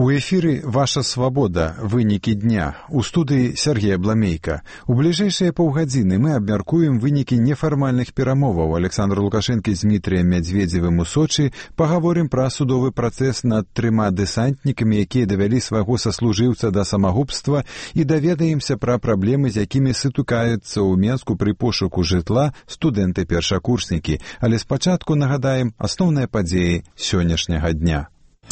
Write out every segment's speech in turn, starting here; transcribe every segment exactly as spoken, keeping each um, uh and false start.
У эфіры «Ваша свабода. Вынікі дня». У студыі Сергей Бламейка. У бліжэйшыя паўгадзіны мы абмяркуем вынікі нефармальных перамоваў Александра Лукашэнкі з Дмітрыем Мядзведзевым у Сочы, пагаворым пра судовы працэс над трыма дэсантнікамі, якія давялі свайго саслужыўца да самагубства, і даведаемся пра праблемы, з якімі сутыкаюцца ў Менску пры пошуку жытла студэнты-першакурснікі. Але спачатку нагадаем асноўныя падзеі сённяшняга дня.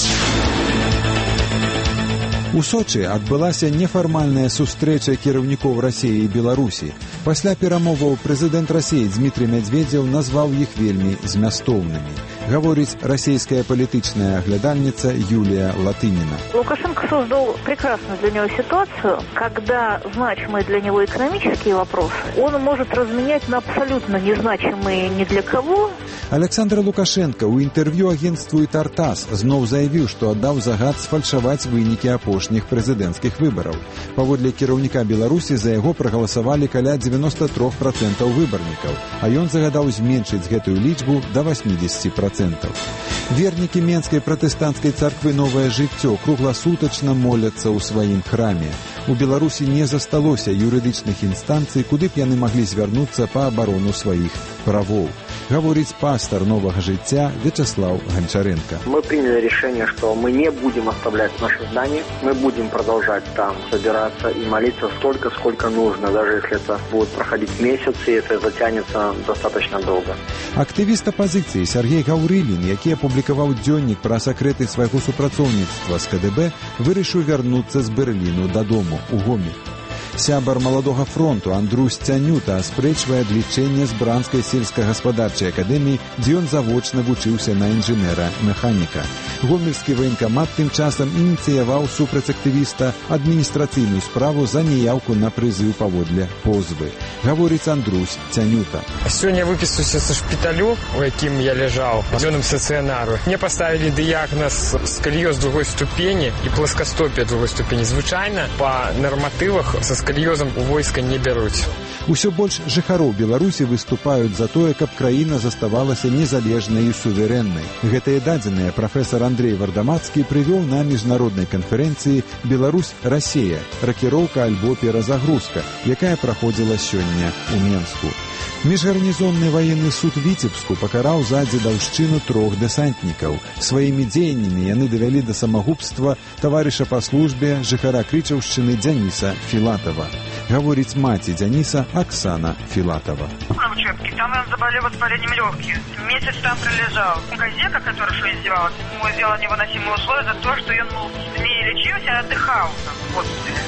У Сочы адбылася нефармальная сустрэча кіраўнікоў Расіі і Беларусі. Пасля перамоваў прэзідэнт Расіі Дмітрый Мядзведзеў назваў іх вельмі змястоўнымі. Говорит российская политичная оглядальница Юлия Латынина. Лукашенко создал прекрасную для него ситуацию, когда значимые для него экономические вопросы он может разменять на абсолютно незначимые ни для кого. Александр Лукашенко у интервью агентству «Тартас» зноў заявіў, што аддаў загад сфальшаваць вынікі апошніх прэзідэнцкіх выбараў. Паводле кіраўніка Беларусі за яго прагаласавалі каля девяносто три процента выбарнікаў, а ён загадаў зменшыць гэтую лічбу да восемьдесят процентов. Вернікі Менскай пратэстанцкай царквы «Новае жыццё» кругласутачна моляцца ў сваім храме. У Беларусі не засталося юрыдычных інстанцый, куды б яны маглі звярнуцца па абарону сваіх правоў. Говорит пастор «Нового життя» Вячеслав Гончаренко. Мы приняли решение, что мы не будем оставлять наше здание, мы будем продолжать там собираться и молиться столько, сколько нужно, даже если это будет проходить месяц, и это затянется достаточно долго. Актывіст апозіцыі Сергей Гаўрылін, які апублікаваў дзённік пра сакрэты свайго супрацоўніцтва з ка дэ бэ, вырашыў вярнуцца з Берліну дадому, у Гомель. Сябар маладога фронту Андрусь Цянюта аспрэчвае адлічэнне з Бранскай сельскагаспадарчай акадэміі, дзе ён завочна вучыўся на інжынера-механіка. Гомельскі ваенкамат тым часам ініцыяваў супраць актывіста адміністрацыйную справу за неяўку на прызыў паводле позвы. Гаворыць Андрусь Цянюта. Сёння выпісаўся са шпіталю, у якім я ляжаў, в дзённым стацыянару. Мне паставілі дыягназ скаліёз другой ступені і пласкастопія другой ступені. Звычайна па нарматывах са скаліёзам у войска не бяруць. Усё больш жыхароў Беларусі выступаюць за тое, каб краіна заставалася незалежнай і суверэннай. Гэтыя дадзеныя прафесар Андрей Вардамацкі прывёў на міжнароднай канферэнцыі «Беларусь-Расія. Ракіроўка альбо перазагрузка», якая праходзіла сёння ў Менску. Міжгарнізонны ваенны суд Віцебску пакараў за дзедаўшчыну трох дэсантнікаў. Сваімі дзеяннямі яны давялі да самагубства таварыша па службе жыхара Крычаўшчыны Дзяніса Філатава. Говорит маці Дзяніса Оксана Филатова. На учебке, там он заболел воспалением легких. Месяц там пролежал. Газета, которая что издевалась, ему сделала невыносимые условия за то, что он, мол, не лечился, а отдыхал там в госпитале.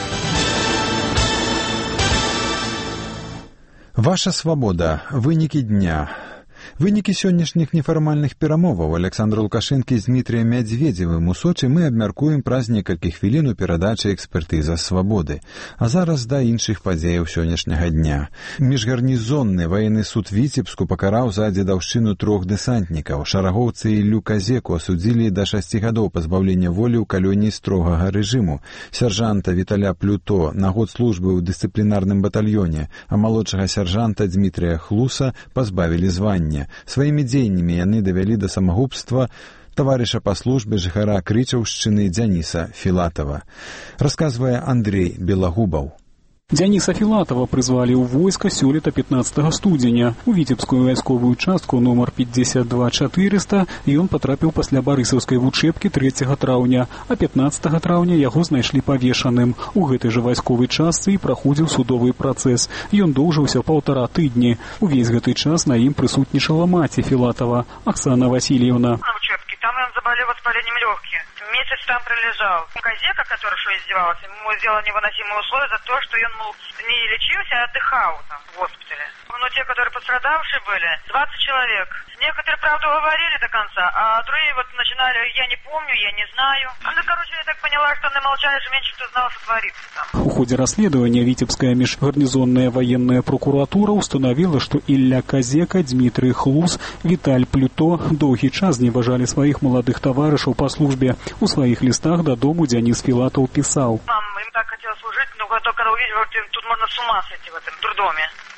Ваша свабода. Вынікі дня. Вынікі сённяшніх нефармальных перамоваў Александра Лукашэнкі з Дмітрыем Мядзведзевым у Сочы мы абмяркуем праз некалькі хвілін у перадачы «Экспертыза свабоды». А зараз да іншых падзеяў сённяшняга дня. Міжгарнізонны ваенны суд Віцебску пакараў за дзедаўшчыну трох дэсантнікаў. Шарагоўцы Іллю Казеку асудзілі да шасці гадоў пазбаўлення волі ў калоніі строгага рэжыму, сяржанта Віталя Плюто на год службы ў дысцыплінарным батальёне, а малодшага сяржанта Дмітрыя Хлуса пазбавілі звання. Сваімі дзеяннямі яны давялі да самагубства таварыша па службе жыхара Крычаўшчыны Дзяніса Філатава. Расказвае Андрей Белагубаў. Дзяніса Філатава прызвалі ў войска сёлета пятнадцатага студзеня. У віцебскую вайсковую частку нумар пятьдесят два четыреста ён патрапіў пасля барысаўскай вучэбкі трэцяга траўня, а пятнадцатага траўня яго знайшлі павешаным. У гэтай жа вайсковай частцы і праходзіў судовы працэс. Ён доўжыўся паўтара тыдні. Увесь гэты час на ім прысутнічала маці Філатава, Оксана Васильевна. На учебке, там он заболел воспалением легких. Месяц там пролежал. Газета, которая что издевалась, ему сделала невыносимые условия за то, что он, мол, не лечился, а отдыхал там в госпитале. Но те, которые пострадавшие были, двадцать человек. Некоторые, правда, говорили до конца, а другие вот начинали, я не помню, я не знаю. Ну, короче, я так поняла, что они молчали, что меньше кто знал, что творится там. У ходе расследования Витебская межгарнизонная военная прокуратура установила, что Ілля Казека, Дмитрий Хлус, Віталь Плюто доўгі час зневажали своих молодых товарищей по службе. У своих листах до дому Дзяніс Філатаў писал. Мам, им так хотела служить, но только когда увидел, тут можно с ума сойти в этом дурдоме.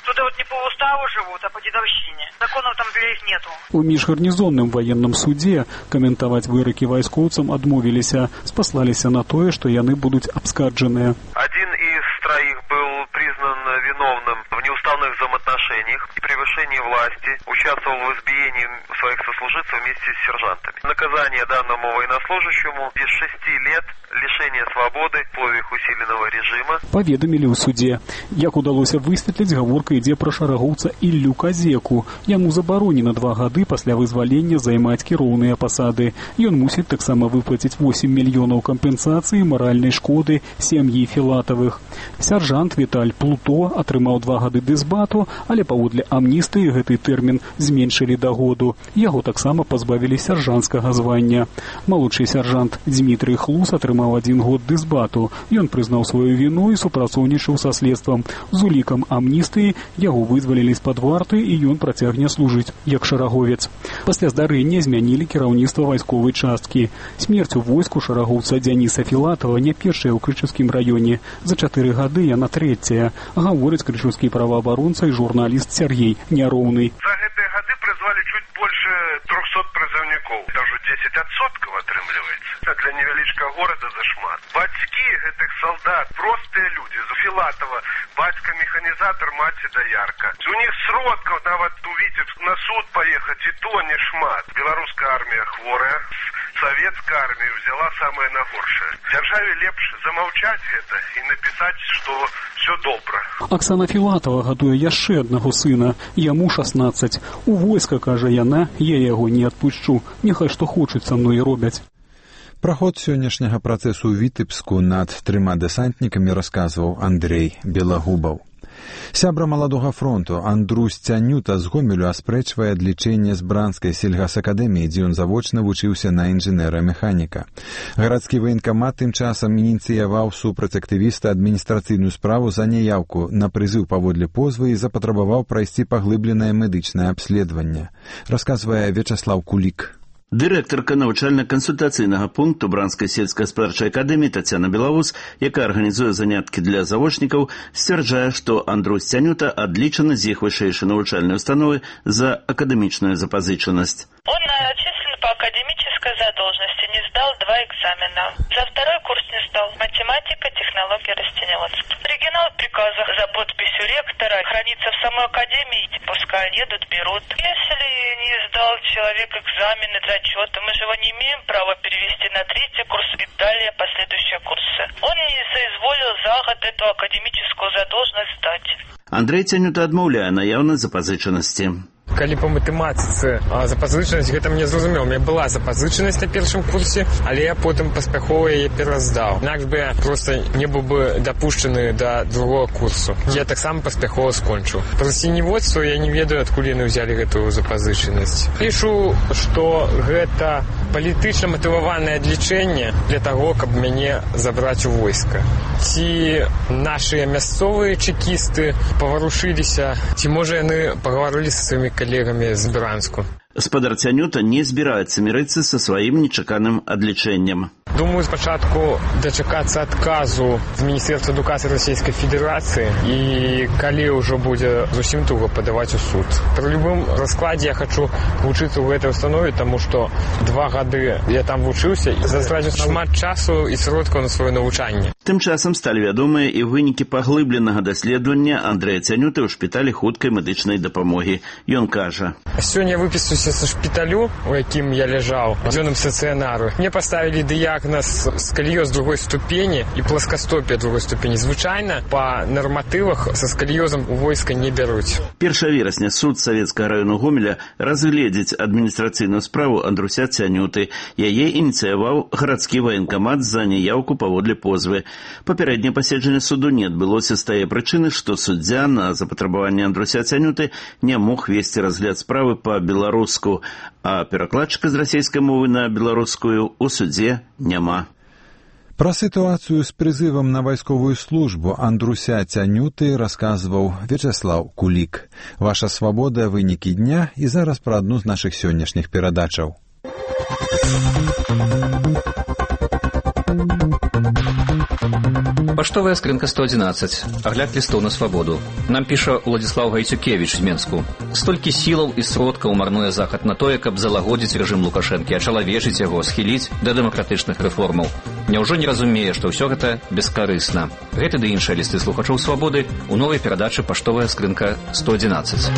Туда вот не по уставу живут, а по дедовщине. Законов там для их нету. У міжгарнізонным военным суде каментаваць вырокі вайскоўцам адмовіліся, спаслаліся на тое, што яны будуць абскарджаныя. Один из троих был признан виновным в неуставных взаимоотношениях и превышении власти, участвовал в избиении своих сослуживцев вместе с сержантами. Наказание данному военнослужащему без шести лет лишения свободы в условиях усиленного режима. Паведамілі ў суде. Як удалося высветліць, гаворка ідзе пра шарагоўца Іллю Казеку. Яму забаронена два гады пасля вызвалення займаць кіроўныя пасады. Ён мусіць таксама выплаціць восем мільёнаў кампенсацыі маральнай шкоды сям'і Філатавых. Сяржант Віталь Плуто атрымаў два гады дысбату, але паводле амністыі гэты тэрмін зменшылі да году. Яго таксама пазбавілі сяржанцкага звання. Малодшы сяржант Дмітрый Хлус атрымаў адзін год дысбату. Ён прызнаў сваю віну і супрацоўнічаў са следствам. З улікам амністыі яго вызвалілі з-пад варты і ён працягне служыць як шараговец. Пасля здарэння змянілі кіраўніцтва вайсковай часткі. Смерць у войску шарагоўца Дзяніса Філатава не першая ў Крычаўскім раёне. За чатыры гады яна трэцяя, гаворыць крычаўскі праваабаронца і журналіст Сергей Няроўны. За гэтыя гады прызвалі чуть больше трёхсот прызыўнікоў. Даже десять адсоткаў атрымліваецца. Для невялічкага горада зашмат. Бацькі гэтых солдат, простыя людзі. За Філатава бацька механізатор, маці даярка. У них сродкаў нават у Віцебск на суд паехаць і то не шмат. Беларуская армія хворая, савецкая армія взяла самае нагоршае. Дзяржаве лепш замаўчаць гэта і напісаць, што все добра. Аксана Філатава гадуе яшчэ аднаго сына, яму шаснаццаць. У войска, кажа яна, я яго не адпушчу. Няхай што хочуць са мной робяць. Пра ход сённяшняга працэсу ў Вітэбску над трыма дэсантнікамі расказваў Андрэй Белагубаў. Сябра маладога фронту Андрусь Цянюта з Гомелю аспрэчвае адлічэнне з Бранскай сельгасакадэміі, дзе ён завочна вучыўся на інжынэра-механіка. Гарадскі ваенкамат тым часам ініцыяваў супраць актывіста адміністрацыйную справу за няяўку на прызыў паводле позвы і запатрабаваў прайсці паглыбленае медычнае абследаванне, расказвае Вячаслаў Кулік. Дырэктарка навучальна-кансультацыйнага пункту Бранскай сельскагаспадарчай акадэміі Тацяна Белавус, якая арганізуе заняткі для завочнікаў, сцвярджае, што Андрусь Цянюта адлічаны з іх вышэйшай навучальнай установы за акадэмічную запазычанасць. Он отчислен по академической задолженности, не сдал два экзамена. За второй курс не сдал. Математика, технология, растениеводство. Оригинал приказа за подписью ректора хранится в самой академии, пускай едут, берут. Если не сдал человек экзамены, зачеты, мы же его не имеем права перевести на третий курс и далее последующие курсы. Он не соизволил за год эту академическую задолженность сдать. Андрэй Цянюта адмаўляе наяўнасць запазычанасці. Калі па матэматыцы запазычанасць, гэта мне зразумеў. У мяне была запазычанасць на першым курсе, але я потым паспяхова яе пераздаў. Інакш бы я проста не быў бы дапушчаны да другого курсу. Я таксама паспяхова скончыў. Пра растениеводства я не ведаю, адкуль яны ўзялі гэтую запазычанасць. Пішу, што гэта палітычна матываванае адлічэнне для таго, каб мяне забраць у войска. Ці нашыя мясцовыя чекісты паварушыліся, ці можа яны пагаварылі са сваімі коллегами з Бранску. Спадар Цянюта не збіраецца мірыцца са сваім нечаканым адлічэннем. Думаю, спачатку дачакацца адказу з Міністэрства адукацыі Расійскай Федэрацыі і калі ўжо будзе зусім туга падаваць у суд. Пры любым раскладзе я хачу вучыцца ў гэтай установе, таму што два гады я там вучыўся і застраціў шмат часу і сродкаў на сваё навучанне. Тым часам сталі вядомыя і вынікі паглыбленага даследавання Андрэя Цянюты ў шпіталі хуткай медычнай дапамогі. Ён кажа: «Сёння я выпісаўся са шпіталю, у якім я ляжаў, у дзённым стацыянару. Мне паставілі дыягназ скаліёз другой ступені і пласкастопія другой ступені. Звычайна па нарматывах са скаліёзам у войска не бяруць». першага верасня суд Савецкага раёну Гомеля разгледзіць адміністрацыйную справу Андруся Цянюты. Яе ініцыяваў гарадскі ваенкамат за няяўку паводле позвы. Папярэдняе паседжанне суду не адбылося з тае прычыны, што суддзя на запатрабаванне Андруся Цянюты не мог весці разгляд справы па-беларуску, а перакладчыка з расійскай мовы на беларускую ў судзе няма. Пра сітуацыю з прызывам на вайсковую службу Андруся Цянюты расказваў Вячаслаў Кулік. Ваша свабода, вынікі дня, і зараз пра адну з нашых сённяшніх перадачаў. Паштовая скрынка сто одиннадцать. Агляд лістоў на свабоду. Нам піша Владзіслаў Гайцюкевіч з Менску. Столькі сілаў і сродкаў марнуе захад на тое, каб залагодзіць рэжым Лукашэнкі, ачалавечыць яго, схіліць да дэмакратычных рэформаў. Няўжо не разумее, што ўсё гэта бескарысна. Гэты ды іншыя лісты слухачоў свабоды у новай перадачы «Паштовая скрынка сто одиннадцать».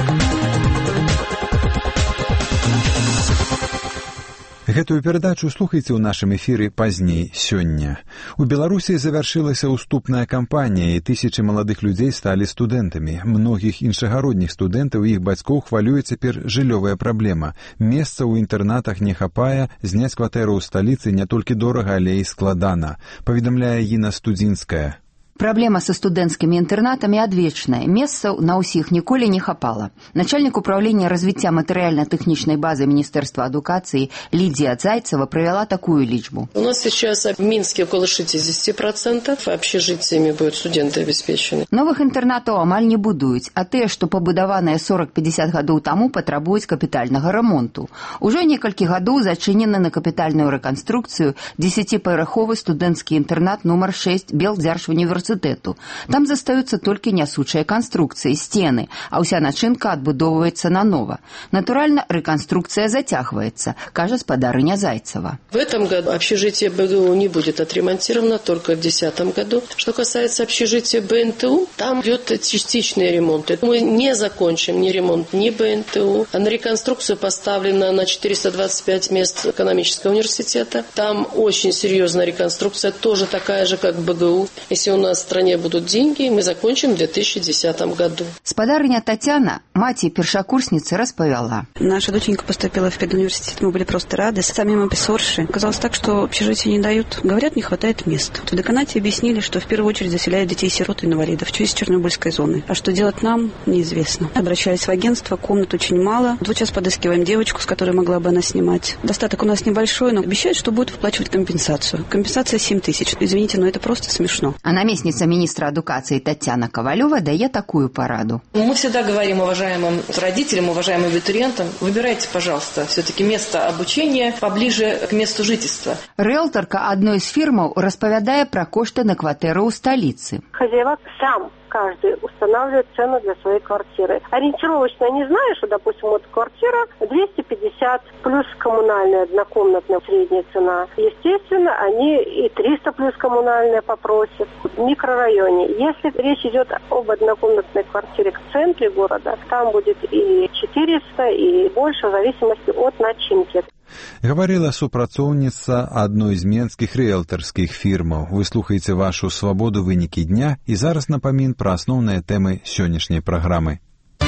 Гэтую перадачу слухайце ў нашым эфіры пазней сёння. У Беларусі завяршылася ўступная кампанія, і тысячы маладых людзей сталі студэнтамі. Многіх іншагародніх студэнтаў і іх бацькоў хвалюе цяпер жыллёвая праблема. Месца ў інтэрнатах не хапае, зняць кватэру ў сталіцы не толькі дорага, але і складана, паведамляе Інна Студзінская. Праблема са студэнцкімі інтэрнатамі адвечная. Месцаў на ўсіх ніколі не хапала. Начальник управления развития материально-технической базы Министерства адукации Лидия Зайцева провела такую личбу. У нас сейчас в Минске около шестьдесят процентов общежитиями будут студенты обеспечены. Новых интернатов амаль не будуюць, а те, что побудованные сорок-пятьдесят гадоў таму, потребуюць капитального ремонту. Уже некалькі гадоў зачынены на капитальную реконструкцию десятипавярховы студэнцкі интернат номер шесть Белдзяржуніверсітэту. Там застаются только нясучыя конструкции, стены, а вся начинка отбудовывается наново. Натурально, реконструкция затягивается, кажется спадарыня Зайцева. В этом году общежитие БГУ не будет отремонтировано, только в две тысячи десятом году. Что касается общежития БНТУ, там идет частичный ремонт. Мы не закончим ни ремонт, ни БНТУ. А на реконструкцию поставлено на четыреста двадцать пять мест экономического университета. Там очень серьезная реконструкция, тоже такая же, как в БГУ. Если у нас в стране будут деньги, мы закончим в две тысячи десятом году. Спадарыня Татьяна, маці першакурсницы, распавяла. Наша доченька поступила в педуниверситет, мы были просто рады. Сами мапессорши. Оказалось так, что общежитие не дают. Говорят, не хватает мест. В деканате объяснили, что в первую очередь заселяют детей-сирот и инвалидов из Чернобыльской зоны. А что делать нам, неизвестно. Обращались в агентство, комнат очень мало. Вот сейчас подыскиваем девочку, с которой могла бы она снимать. Достаток у нас небольшой, но обещают, что будут выплачивать компенсацию. Компенсация семь тысяч. Извините, но это просто смешно. А наместница министра адукации Татьяна Ковалева дает такую пораду. Мы всегда говорим уважаемым родителям, уважаемым абитуриентам, выбирайте, пожалуйста, все-таки место обучения поближе к месту жительства. Риэлторка одной из фирм распавядае про кошты на квартиру у столицы. Хозяева сам каждый устанавливает цену для своей квартиры. Ориентировочно не знаю, что, допустим, вот квартира двести пятьдесят плюс коммунальная однокомнатная средняя цена. Естественно, они и триста плюс коммунальная попросят в микрорайоне. Если речь идет об однокомнатной квартире в центре города, там будет и четыреста, и больше, в зависимости от начинки. Гаварыла супрацоўніца адной з менскіх рыэлтарскіх фірмаў. Вы слухаеце вашу свабоду вынікі дня, і зараз напамін пра асноўныя тэмы сённяшняй праграмы.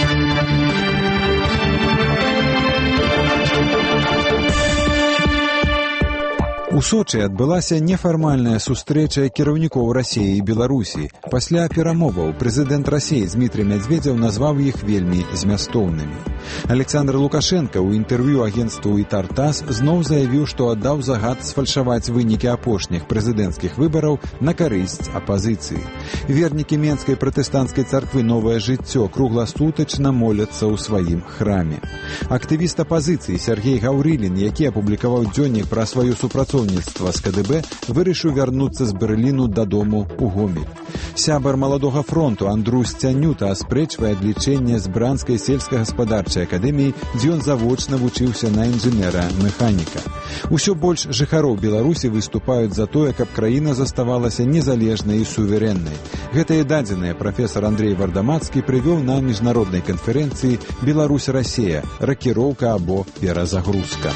У Сочы адбылася нефармальная сустрэча кіраўнікоў Расіі і Беларусі. Пасля перамоваў прэзідэнт Расіі Дмітрый Медведзеў назваў іх вельмі змястоўнымі. Александр Лукашенко ў інтэрв'ю агенцтву «Ітар-Тасс» зноў заявіў, што аддаў загад сфальшаваць вынікі апошніх прэзідэнцкіх выбараў на карысць апазіцыі. Вернікі менскай пратэстанцкай царквы «Новае жыццё» кругласутачна моляцца ў сваім храме. Актывіст апазіцыі Сергей Гаўрылін, які апублікаваў дзённік пра сваю супрацоўніцтва з КДБ, вырашыў вярнуцца з Берліну дадому ў Гомель. Сябар маладога фронту Андрусь Цянюта аспрэчвае адлічэнне з Бранскай сельскагаспадарчай акадэміі, дзе ён завочна вучыўся на інжынера-механіка. Усё больш жыхароў Беларусі выступаюць за тое, каб краіна заставалася незалежнай і суверэннай. Гэтыя дадзеныя прафесар Андрей Вардамацкі прывёў на міжнароднай канферэнцыі «Беларусь-Расія. Ракіроўка або перазагрузка».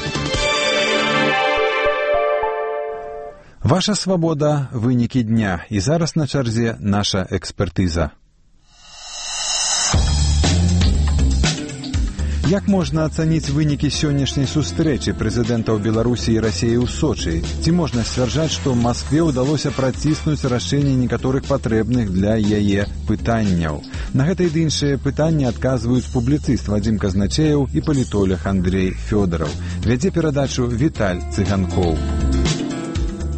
Ваша свабода, вынікі дня. І зараз на чарзе наша экспертыза. Як можна ацаніць вынікі сённяшняй сустрэчы прэзідэнтаў Беларусі і Расіі ў Сочы? Ці можна сцвярджаць, што Маскве ўдалося праціснуць рашэнне некаторых патрэбных для яе пытанняў? На гэтае ды іншыя пытанні адказваюць публіцыст Вадзім Казначеяў і палітолог Андрей Фёдораў. Вядзе перадачу Віталь Цыганкоў.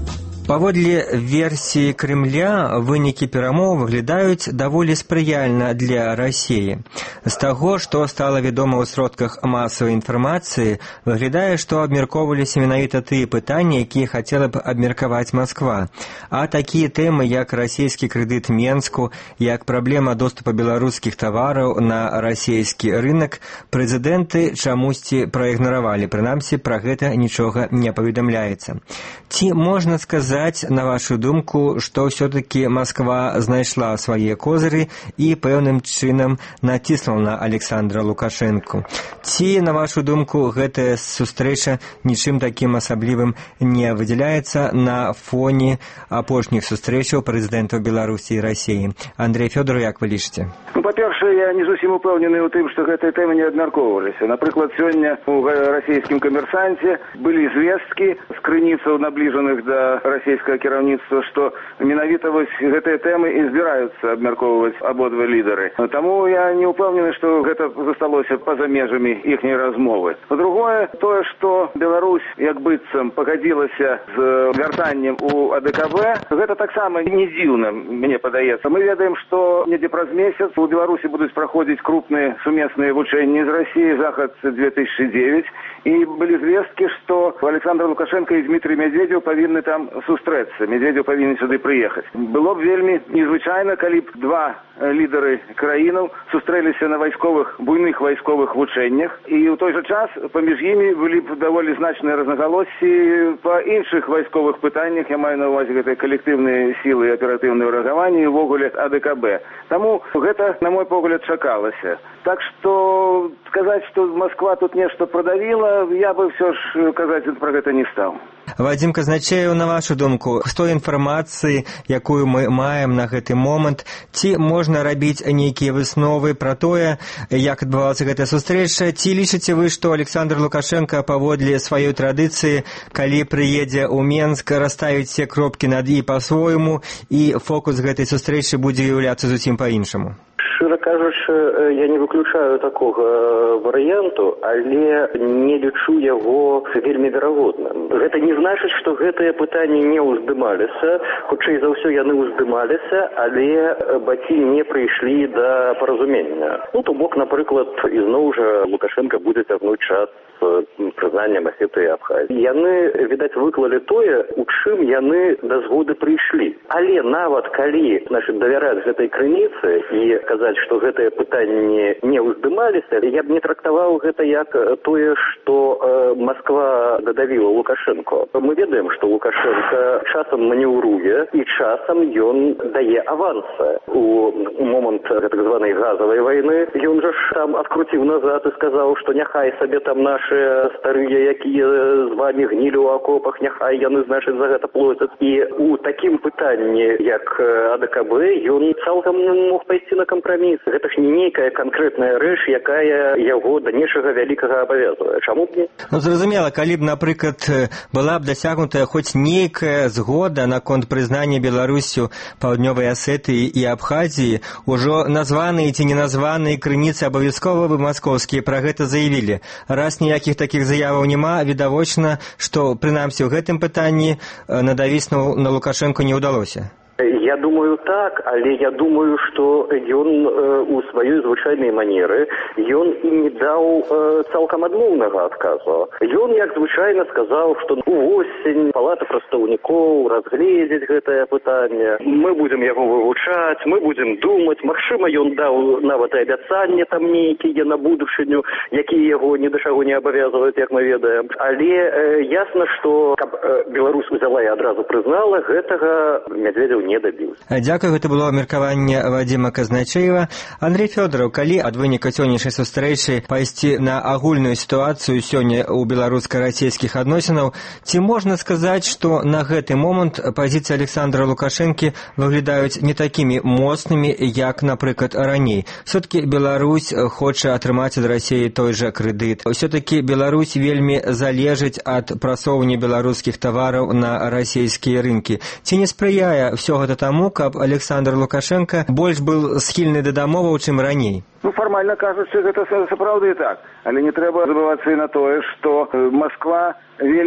Паводле версіі Крэмля, вынікі перамоў выглядаюць даволі спрыяльна для Расіі. З таго, што стала вядома ў сродках масавай інфармацыі, выглядае, што абмяркоўваліся менавіта тыя пытанні, якія хацела б абмеркаваць Масква. А такія тэмы, як расійскі крэдыт Менску, як праблема доступа беларускіх тавараў на расійскі рынак, прэзідэнты чамусьці праігнаравалі. Прынамсі, пра гэта нічога не паведамляецца. Ці можна сказаць, на вашу думку, што ўсё-такі Масква знайшла свае козыры і пэўным чынам націснула на Александра Лукашэнку? Ці, на вашу думку, гэтая сустрэча нічым такім асаблівым не выдзяляецца на фоне апошніх сустрэчаў прэзідэнтаў Беларусі і Расіі? Андрей Фёдоров, як вы лічыце? Ну, па-першае, я не зусім упэўнены ў тым, што гэтыя тэмы не абмяркоўваліся. Напрыклад, сёння у расійскім камерсанце былі звесткі з крыніцаў, набліжаных да расійскага кіраўніцтва, што менавіта вось гэтыя тэмы і збіраюцца абмяркоўваць абодва лідары. Таму я не ўпэўнены, што гэта засталося па-за межамі іхняй размовы. Па-другое, тое, што Беларусь, як быццам, пагадзілася з вяртаннем у А Дэ Ка Бэ, гэта таксама не дзіўна, мне падаецца. Мы ведаем, што недзе праз месяц у Беларусі будуць праходзіць крупныя сумесныя вучэнні з Расіяй, Захад две тысячи девять, і былі звесткі, што Александр Лукашенко і Дмитрий Медведев павінны там сустрэцца. Медведев павінен сюды прыехаць. Было б вельмі незвычайна, калі б два лідары краінаў сустрэліся на вайсковых, буйных вайсковых вучэннях, і ў той жа час паміж імі былі б даволі значныя рознагалоссі па іншых вайсковых пытаннях, я маю на ўвазе гэтыя калектыўныя сілы і аператыўнае рэагаванне і ўвогуле А Дэ Ка Бэ. Таму гэта, на мой погляд, чакалася. Так што сказаць, што Москва тут нешта прадавіла, я бы ўсё ж казаць пра гэта не стаў. Вадзім Казначеев, на вашу думку, з той інфармацыі, якую мы маем на гэты момант, ці можна рабіць нейкія высновы пра тое, як адбывалася гэтая сустрэча, ці лічыце вы, што Александр Лукашенко паводле сваёй традыцыі, калі прыедзе ў Менск, расставіць все кропкі над «і» па-свойму, і фокус гэтай сустрэчы будзе ўяўляцца зусім па-іншаму? Шчыра кажучы, я не выключаю такога варыянту, але не лічу яго вельмі верагодным. Гэта не значыць, што гэтыя пытанні не ўздымаліся. Хутчэй за ўсё яны ўздымаліся, але бакі не прыйшлі да паразумення. Ну, то бок, напрыклад, ізноў жа Лукашенко будзе цягнуць час прызнаннем Асетыі і Абхазіі. Яны, відаць, выклалі тое, у чым яны да згоды прыйшлі. Але нават калі, значыць, давяраць гэтай крыніцы і казаць, што гэтыя пытанні не ўздымаліся, я б не трактаваў гэта як тое, што э, Москва дадавіла Лукашенко. Мы ведаем, што Лукашенко часам манеўруе і часам ён дае авансы. У момант так званай газавай вайны ён жа там адкруціў назад і сказаў, што няхай сабе там нашы старыя, якія з вамі гнілі ў акопах, няхай яны, значыць, за гэта плоцяць. І у такім пытанні, як А Дэ Ка Бэ, ён цалкам мог пайсці на кампроміс. Гэта ж не нейкая канкрэтная рэч, якая яго да нечага вялікага абавязвае. Чаму б не? Ну, зразумела, калі б, напрыклад, была б дасягнутая хоць нейкая згода наконт прызнання Беларусю Паўднёвай Асетыі і Абхазіі, ужо названыя ці неназваныя крыніцы абавязкова бы маскоўскія пра гэта заявілі. Раз ніякіх такіх заяваў няма, відавочна, што, прынамсі, ў гэтым пытанні надавіць на Лукашэнку не ўдалося. Я думаю так, але я думаю, што ён э, у сваёй звычайнай манеры ён і не даў э, цалкам адмоўнага адказу. Ён, як звычайна, сказаў, што увосень палата прадстаўнікоў разгледзець гэтае пытанне. Мы будзем яго вывучаць, мы будзем думаць. Магчыма, ён даў нават і абяцанне там нейкія на будучыню, якія яго ні да чаго не абавязваюць, як мы ведаем. Але э, ясна, што каб э, Беларусь узяла і адразу прызнала, гэтага Медведев не дабіў. Дзякую, гэта было меркаванне Вадзіма Казначеева. Андрей Фёдоров, калі ад выніка сённяшняй сустрэчы пайсці на агульную сітуацыю сёння ў беларуска-расійскіх адносінаў, ці можна сказаць, што на гэты момант пазіцыі Александра Лукашэнкі выглядаюць не такімі моцнымі, як, напрыклад, раней? Все-таки Беларусь хоча атрымаць ад Расіі той жа крэдыт. Все-таки Беларусь вельмі залежыць ад прасоўвання беларускіх тавараў на расійскія рынкі. Ці не спрыяе ўсё гэта таму, каб Александр Лукашенко больш быў схільны да дамоваў, чым раней? Ну, фармальна кажучы, гэта сапраўды так. Але не трэба забывацца і на тое, што Москва вельмі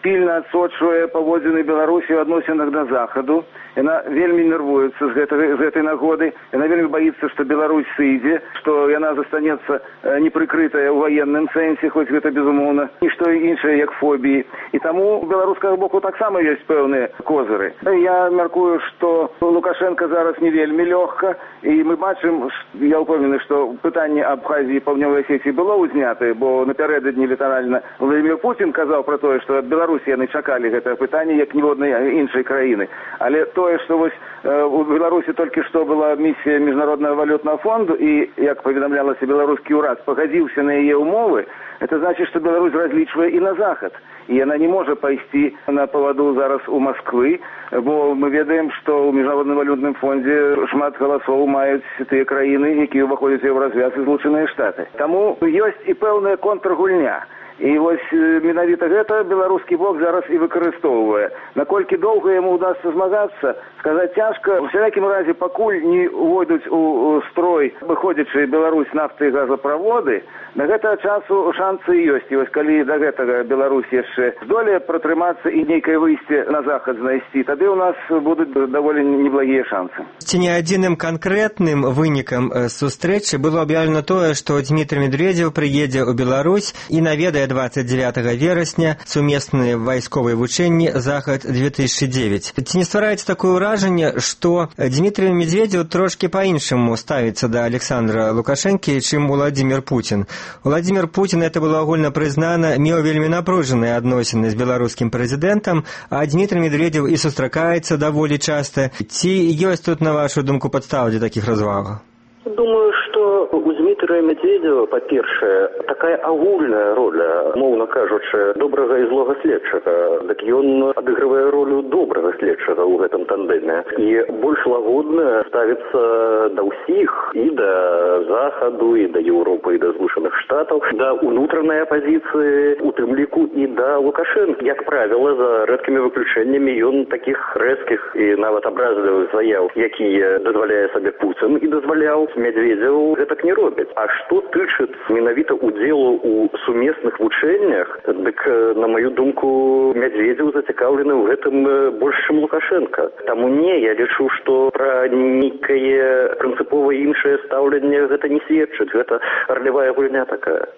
пільна адсочвае паводзіны Беларусі ў адносінах да захаду. Яна вельмі нервуецца з гэтай, з гэтай нагоды. Яна вельмі боится, што Беларусь сыдзе, што яна застанецца непрыкрытая ў ваенным сэнсе, хоць гэта, безумоўна, нішто іншае, як фобіі. І таму у беларускага боку таксама ёсць пэўныя козыры. Я мяркую, што Лукашенко зараз не вельмі лёгка, і мы бачым, я ўпэўнены, што пытанне Абхазіі і Паўднёвай Асетіі было ўзнятае, бо напярэдадні літаральна Владимир Путін казаў пра тое, што ад Беларусі яны чакалі гэтае пытанне, як ніводнай іншай краіны. Але тое, што вось у Беларусі толькі што была місія Міжнароднага валютнага фонду, і, як паведамлялася, беларускі ўрад пагадзіўся на яе ўмовы, это значыць, што Беларусь разлічвае і на захад. І яна не можа пайсці на паваду зараз у Масквы, бо мы ведаем, што ў Міжнародным валютным фондзе шмат галасоў маюць тыя краіны, якія ўваходзяць у Еўразвяз і Злучаныя Штаты. Таму ёсць і пэўная контргульня. І вось менавіта гэта беларускі бок зараз і выкарыстоўвае. Наколькі доўга яму ўдасца змагацца, сказаць цяжка. У всякім разе, пакуль не ўвойдуць у строй выходзячыя Беларусь нафты і газаправоды, на гэтага часу шансы ёсць. І вось калі да гэтага Беларусь яшчэ здолее пратрымацца і нейкае выйсце на захад знайсці, тады ў нас будуць даволі неблагія шансы. Ці не адзіным канкрэтным вынікам сустрэчы было аб'яўлена тое, што Дмітрий Медведзеў прыедзе ў Беларусь і наведае двадцать девятого верасня сумесныя вайсковыя вучэнні «Захад-две тысячи девять». Ці не ствараецца такое ўражанне, што Дмітрий Медведзеў трошки па-іншаму ставіцца да Александра Лукашэнкі, чым Владимир Путин. Владимир Путин, это было агульна прызнана, меў вельмі напружаныя адносіны з беларускім прэзідэнтам, а Дмітрий Медведзеў і сустракаецца даволі часта. Ці ёсць тут, на вашу думку, падстава для такіх развагаў? Думаю, што у Дмітрия Медведева, па-першае, такая агульная роля, моўна кажучы, добрага і злога следчага. Так ён адыгрывае ролю добрага следчага ў гэтым тандэме. І больш лагодна ставіцца да ўсіх, і да Захаду, і да Еўропы, і да Злучаных Штатаў, да ўнутранай апазіцыі, у тым ліку і да Лукашэнкі. Як правіла, за рэдкімі выключэннямі ён такіх рэзкіх і нават абразлівых заяў, якія дазваляе сабе Путін і дазваляў Медведзеў, гэтак не робяць. А што тычыцца менавіта удзелу ў сумесных вучэннях, дык, на маю думку, Медведзеў зацікаўлены ў гэтым больш, чым Лукашенко. Таму не, я лічу, што пра нейкае прынцыпова іншае стаўленне гэта не сведчыць. Гэта ралявая гульня такая.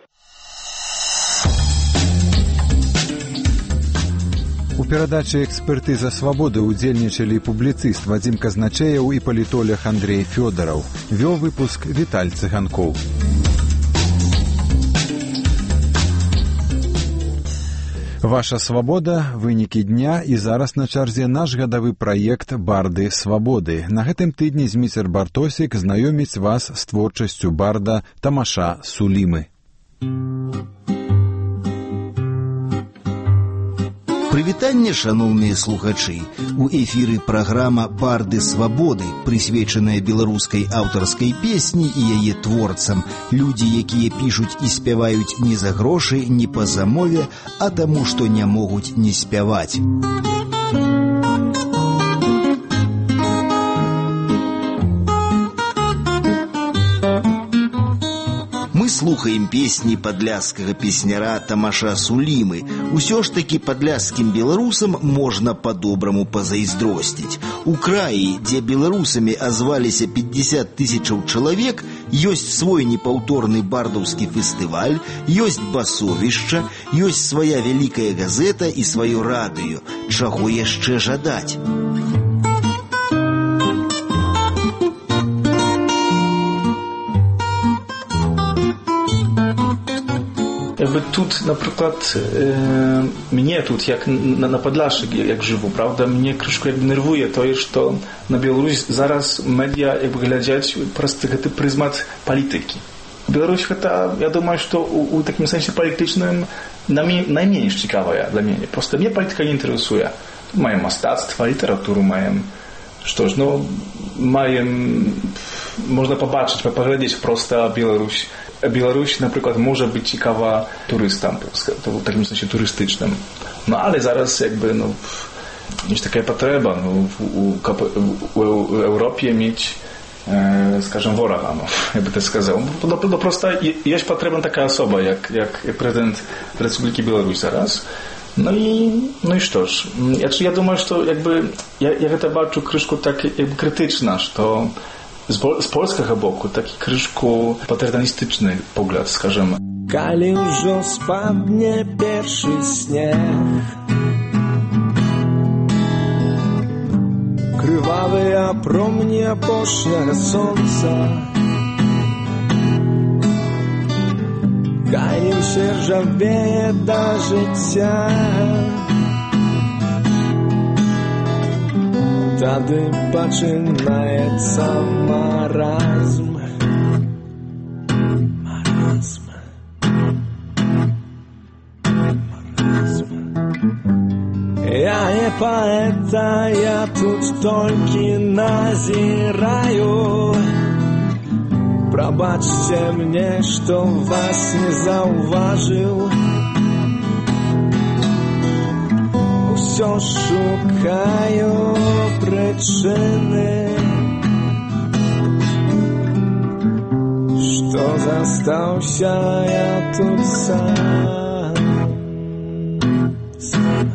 У перадачы «Экспертыза свабоды» удзельнічалі публіцыст Вадзім Казначеяў і палітолог Андрей Фёдараў. Вёў выпуск Віталь Цыганкоў. Ваша свабода, вынікі дня, і зараз на чарзе наш гадавы праект «Барды свабоды». На гэтым тыдні Зміцер Бартосік знаёміць вас з творчасцю барда Тамаша Сулімы. Прывітанне, шаноўныя слухачы! У эфіры праграма «Барды свабоды», прысвечаная беларускай аўтарскай песні і яе творцам. Людзі, якія пішуць і спяваюць не за грошы, не па замове, а таму, што не могуць не спяваць. Мы слухаем песні падляшскага песняра Тамаша Сулімы. Усё ж такі падляшскім беларусам можна па-добраму пазайздросціць. У краі, дзе беларусамі азваліся пятьдесят тысячаў чалавек, ёсць свой непаўторны бардаўскі фестываль, ёсць басовішча, ёсць свая вялікая газета і сваё радыё. Чаго яшчэ жадаць? Jakby тут, наприклад, e, mnie тут, jak na, na Podlasie, jak żywu, prawda, mnie troszkę jakby nerwuje to, że na Białoruś zaraz media jakby глядять просто ten pryzmat polityki. Białoruś to, ja думаю, że u, u takim sensie politycznym najmniej ciekawa dla mnie. Просто mnie polityka nie interesuje. Mają mastactwo, literaturę mają. Что ж, no, mają, można popatrzeć, poglądać prosto Białoruś. Białoruś na przykład może być ciekawa turystom, w takim sensie turystycznym. No ale zaraz jakby no, jest taka potrzeba no, w, u, u, u Europie mieć e, скажем, wroga, no, jakby to сказал. To, to, to prosto jest potrzebna taka osoba jak, jak prezydent Republiki Białorusi zaraz. No i, no i sztoż. Ja думаю, что jakby, ja, ja to бачу крышку так jakby krytyczna, что z, z polskiego boku taki крышку paternalistyczny pogląd, скажем. Калі ўжо спадне першы снег, крывавыя промні апошняга сонца, калі ўсё ржавее да жыцця, тады пачынаецца маразм. Маразм. Маразм. Я не паэта, я тут толькі назіраю. Прабачце мне, што вас не заўважыў. Усё шукаю прычыны, што застаўся я тут сам. Сам.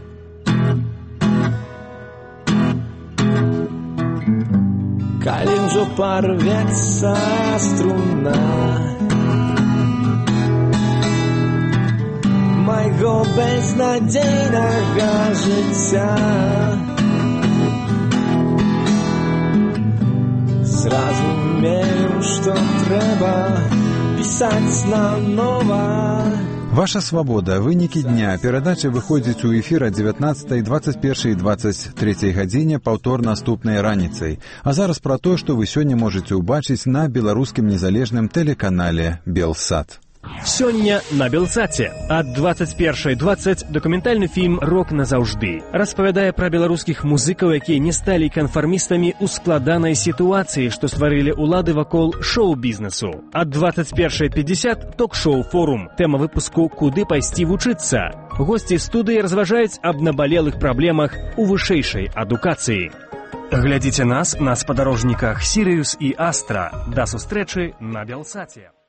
Калі ўжо парвецца струна майго безнадзейнага жыцця, зразумею, што трэба пісаць нанова. Ваша свабода. Вынікі дня. Перадача выходзіць у эфір о дзевятнаццатай, двадцать первой и двадцать третьей гадзіне, паўтор наступнай раніцай. А зараз пра тое, што вы сёння можаце ўбачыць на беларускім незалежным тэлеканале «Белсат». Сёння на Белсаце ад двадцать первой двадцать дакументальны фільм «Рок назаўжды». Распавядае пра беларускіх музыкаў, якія не сталі канфармістамі ў складанай сітуацыі, што стварылі ўлады вакол шоу-бізнесу. Ад двадцать первой пятьдесят ток-шоу «Форум». Тэма выпуску «Куды пайсці вучыцца?». Госці студыі разважаюць аб набалелых праблемах у вышэйшай адукацыі. Глядзіце нас на спадарожніках «Сірыус» і «Астра». Да сустрэчы на Белсаце.